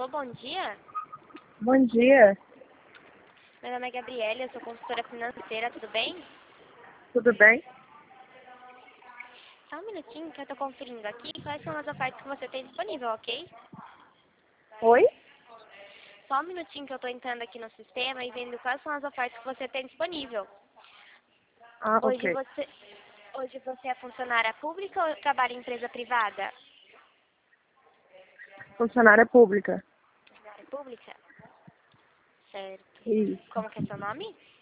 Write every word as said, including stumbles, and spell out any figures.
Alô, bom dia. Bom dia, Meu nome é Gabriela, eu sou consultora financeira, tudo bem? tudo bem? Só um minutinho que eu tô conferindo aqui quais são as ofertas que você tem disponível, ok? Oi? Só um minutinho que eu tô entrando aqui no sistema e vendo quais são as ofertas que você tem disponível. Ah, Hoje ok. você, hoje você é funcionária pública ou trabalha em empresa privada? Funcionária pública. Funcionária pública? Certo. Isso. Como que é seu nome?